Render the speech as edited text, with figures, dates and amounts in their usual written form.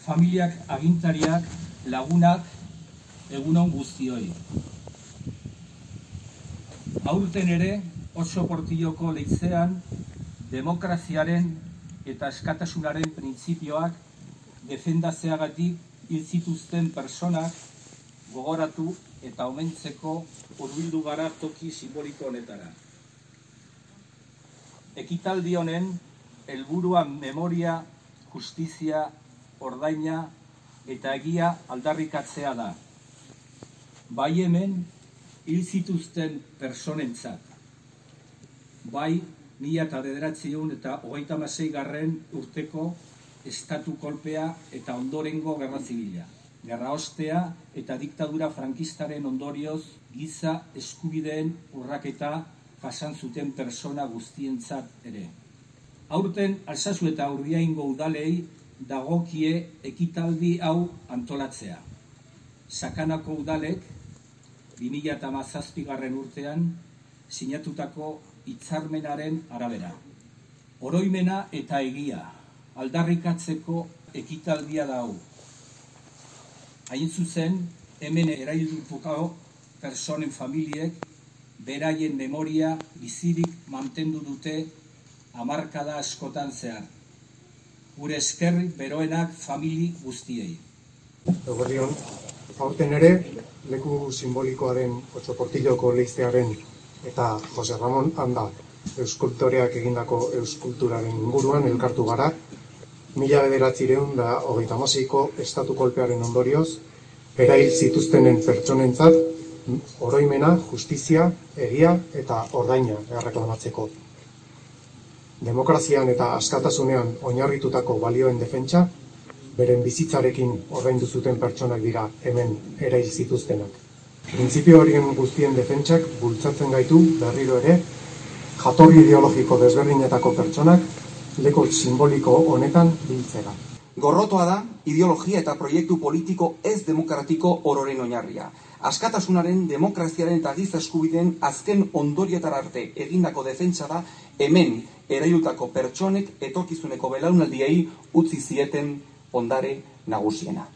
familiak, agintariak, lagunak, egunon guztioi. Aurten ere, oso Portilloko leizean, demokraziaren eta askatasunaren printzipioak defendatzeagatik hil zituzten personak gogoratu eta omentzeko hurbildu gara toki simboliko honetara. Ekitaldi honen helburua memoria, justizia, ordaina eta egia aldarrikatzea da. Bai hemen hil zituzten personentzat. Bai 1996 urteko estatu kolpea eta ondorengo gerra zibila. Gerra ostea eta diktadura frankistaren ondorioz giza eskubideen urraketa jasan zuten persona guztientzat ere. Aurten Alsasu eta Urdiaingo udalei dagokie ekitaldi hau antolatzea. Sakanako udalek 2017 urtean sinatutako hitzarmenaren arabera. Oroimena eta egia aldarrikatzeko ekitaldia da hau. Hain zuzen, hemen eraildutako personen familiek beraien memoria bizirik mantendu dute hamarkada askotan zehar. Gure esker beroenak famili guztiei. Eguerdion, aurten ere, leku simbolikoaren Otso Portilloko leizearen eta Jose Ramon Anda euskultoreak egindako euskulturaren inguruan elkartu gara, 1936ko estatu kolpearen ondorioz, erail zituztenen pertsonentzat oroimena, justizia, egia eta ordaina erreklamatzeko. Demokrazian eta askatasunean oinarritutako balioen defentsa, beren bizitzarekin ordaindu zuten pertsonak dira hemen erail zituztenak. Printzipio horien guztien defentsak bultzatzen gaitu berriro ere, jatorri ideologiko desberdinetako pertsonak leku simboliko honetan biltzera. Gorrotoa da ideologia eta proiektu politiko ez demokratiko ororen oinarria. Askatasunaren, demokraziaren eta giza eskubideen azken ondorietara arte egindako defentsa da hemen erailutako pertsonek etorkizuneko belaunaldiei utzi zieten ondare nagusiena.